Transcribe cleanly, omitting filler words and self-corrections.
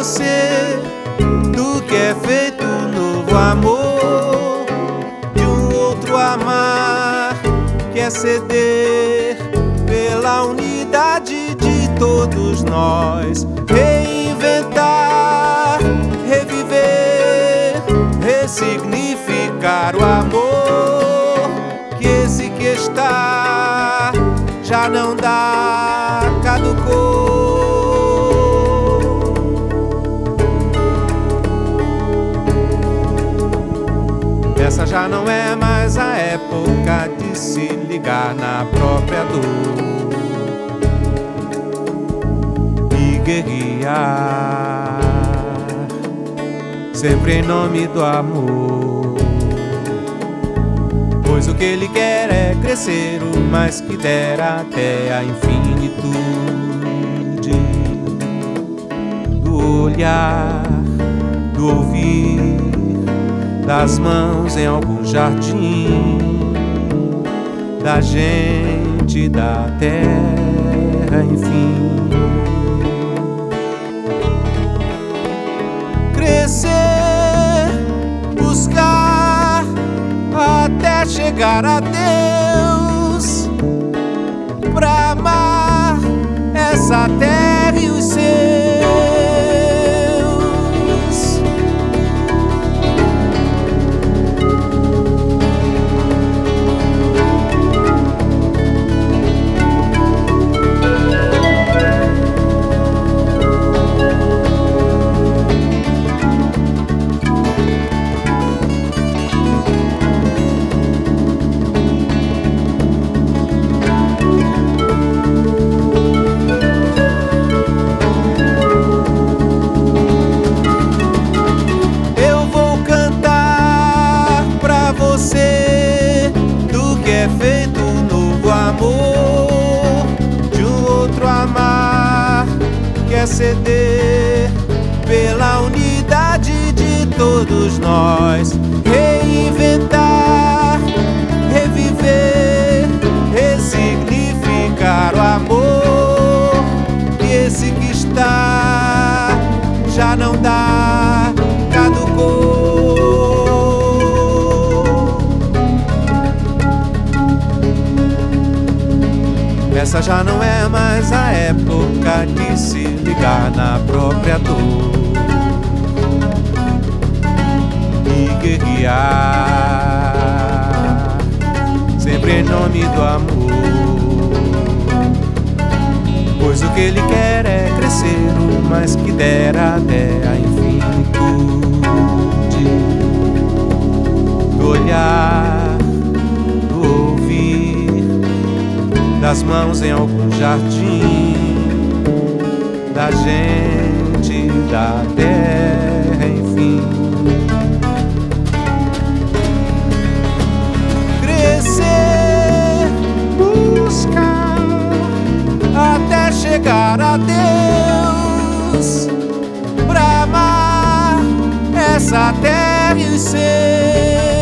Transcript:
você do que é feito novo amor, de um outro amar que é ceder pela unidade de todos nós, reinventar, reviver, ressignificar o amor, que esse que está já não dá, caducou. Essa já não é mais a época de se ligar na própria dor e guerrear, sempre em nome do amor. Pois o que ele quer é crescer o mais que der até a infinitude do olhar, do ouvir, das mãos em algum jardim, da gente, da terra, enfim. Crescer, buscar, até chegar a Deus, pra amar essa terra e os seus. Do que é feito um novo amor, de um outro amar que é ceder pela unidade de todos nós, reinventar, reviver, ressignificar o amor, que esse que está já não dá, caducou. Essa já não é mais a época de se ligar na própria dor e guerrear, sempre em nome do amor. Pois o que ele quer é crescer o mais que der até a infinitude do olhar, do ouvir, das mãos em algum jardim, da gente, da terra, enfim. Crescer, buscar, até chegar a Deus, pra amar essa terra e os seus.